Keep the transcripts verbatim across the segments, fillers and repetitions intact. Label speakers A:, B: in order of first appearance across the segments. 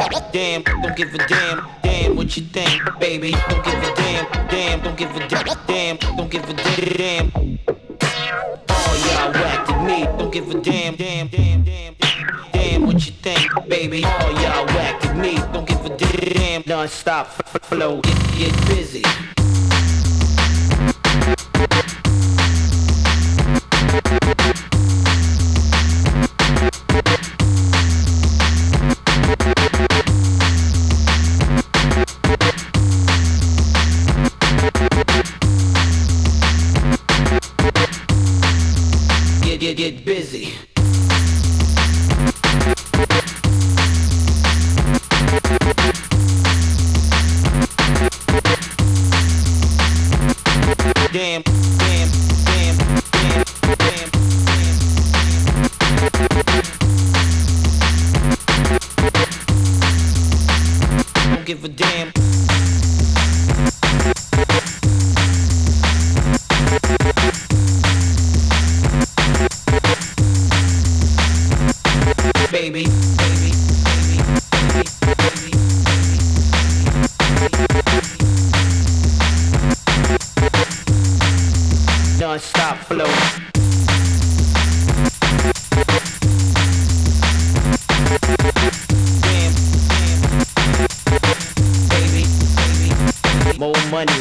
A: damn, don't give a damn, damn what you think, baby. Don't give a damn, damn, don't give a damn, damn, don't give a damn. All y'all whacked at me, don't give a damn, damn, damn, damn, damn, damn what you think, baby. All y'all whacked at me, don't give a damn. Non-stop flow, get, get busy. Get, get, get busy. Damn, damn, damn, damn, damn, damn. Don't give a damn. Baby, baby, baby, baby, baby, non-stop flow. Damn, damn, baby, baby, more money.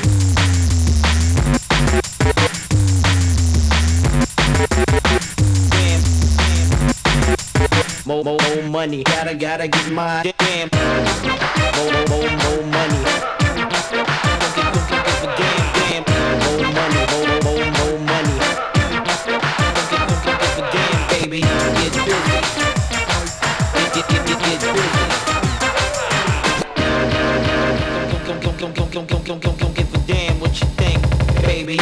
A: Damn, damn, more, more, more money. Gotta, gotta get mine. Damn, more, more, more, more money. Don't give, don't give, give a damn, damn, more money, more, more, more money. Don't give, don't give, give a damn, baby. Get busy. Get, get, get, get, get busy. Don't, don't, don't, don't, don't, don't, don't, don't, don't give a damn what you think, baby.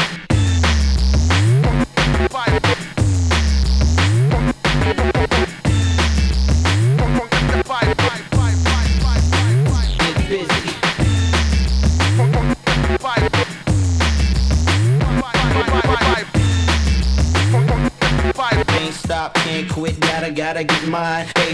A: Get busy. Can't stop, can't quit, gotta, gotta get mine, baby.